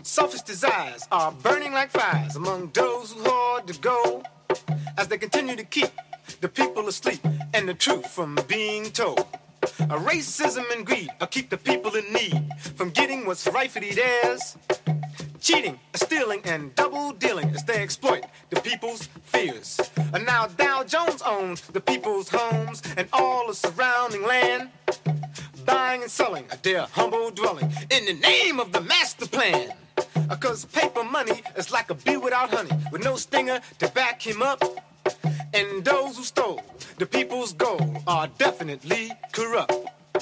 Selfish desires are burning like fires among those who hoard the gold as they continue to keep the people asleep and the truth from being told. Racism and greed keep the people in need from getting what's rightfully theirs. Cheating, stealing, and double-dealing as they exploit the people's fears. And now Dow Jones owns the people's homes and all the surrounding land, buying and selling their humble dwelling in the name of the master plan. 'Cause paper money is like a bee without honey, with no stinger to back him up. And those who stole the people's gold are definitely corrupt.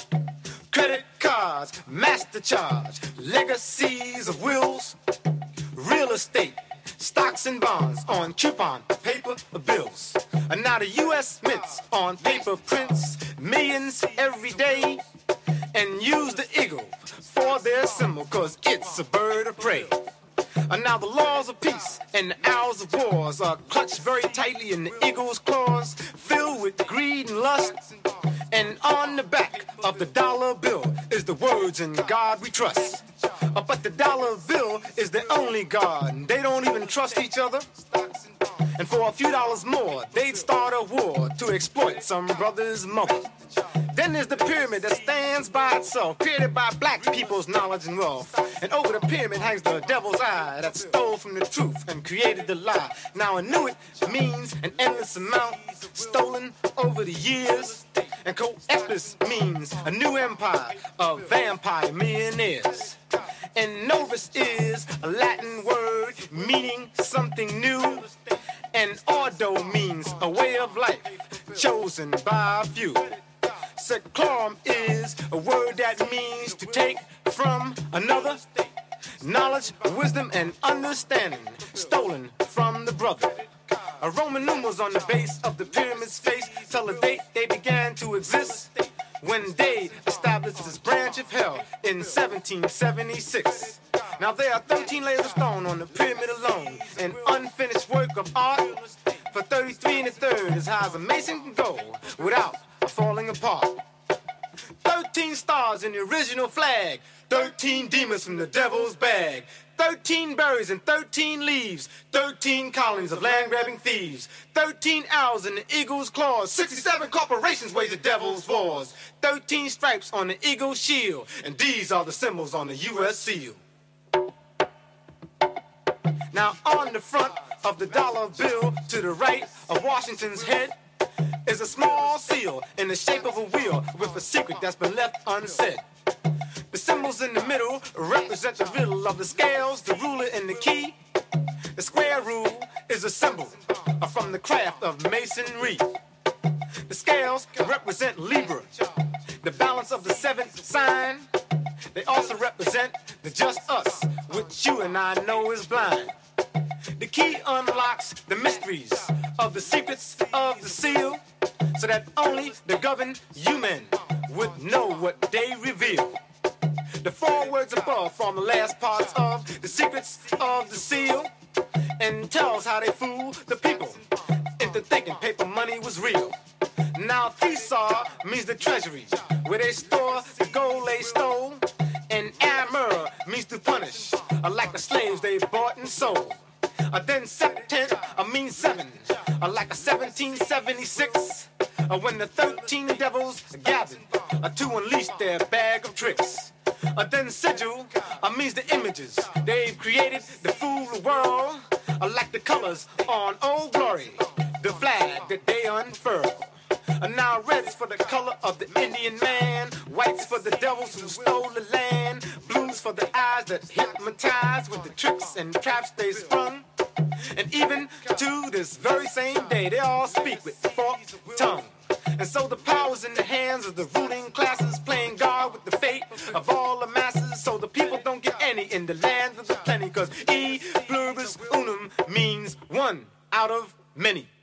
Credit cards, master charge, legacies of wills, real estate, stocks and bonds on coupon paper bills. And now the U.S. mints on paper prints millions every day and use the eagle for their symbol, 'cause it's a bird of prey. And now the laws of peace and the hours of wars are clutched very tightly in the eagle's claws, filled with greed and lust. And on the back of the dollar bill is the words, "In God we trust." But the dollar bill is the only God, and they don't even trust each other. And for a few dollars more, they'd start a war to exploit some brother's mother. Then there's the pyramid that stands by itself, created by black people's knowledge and wealth. And over the pyramid hangs the devil's eye that stole from the truth and created the lie. Now I knew it means an endless amount stolen over the years. And Coeptus means a new empire of vampire millionaires. And novus is a Latin word meaning something new. And ordo means a way of life chosen by a few. Seclorum is a word that means to take from another. Knowledge, wisdom, and understanding stolen from the brother. Roman numerals on the base of the pyramid's face tell the date they began to exist, when they established this branch of hell in 1776. Now there are 13 layers of stone on the pyramid alone, an unfinished work of art for 33 1/3 as high as a mason can go without falling apart. 13 stars in the original flag, 13 demons from the devil's bag, 13 berries and 13 leaves, 13 colonies of land-grabbing thieves, 13 owls in the eagle's claws, 67 corporations wage the devil's wars, 13 stripes on the eagle's shield, and these are the symbols on the U.S. seal. Now on the front of the dollar bill to the right of Washington's head is a small seal in the shape of a wheel with a secret that's been left unsaid. The symbols in the middle represent the riddle of the scales, the ruler, and the key. The square rule is a symbol from the craft of masonry. The scales represent Libra, the balance of the seventh sign. They also represent the just us, which you and I know is blind. The key unlocks the mysteries of the secrets of the seal, so that only the governed human would know what they reveal. The 4 words above form the last parts of the secrets of the seal, and tells how they fool the people into thinking paper money was real. Now Thesaur means the treasury, where they store the gold they stole, and Amur means to punish, like the slaves they bought and sold. Then Septent means 7, like a 1776, when the 13 devils gathered to unleash their bag of tricks. Then Sigil means the images they've created to fool the world, like the colors on Old Glory, the flag that they unfurl. Now red's for the color of the Indian man, white's for the devils who stole the land, blue's for the eyes that hypnotize with the tricks and traps they sprung. And even to this very same day, they all speak with forked tongue. And so the power's in the hands of the ruling classes, playing God with the fate of all the masses, so the people don't get any in the land of the plenty, 'cause E pluribus unum means one out of many.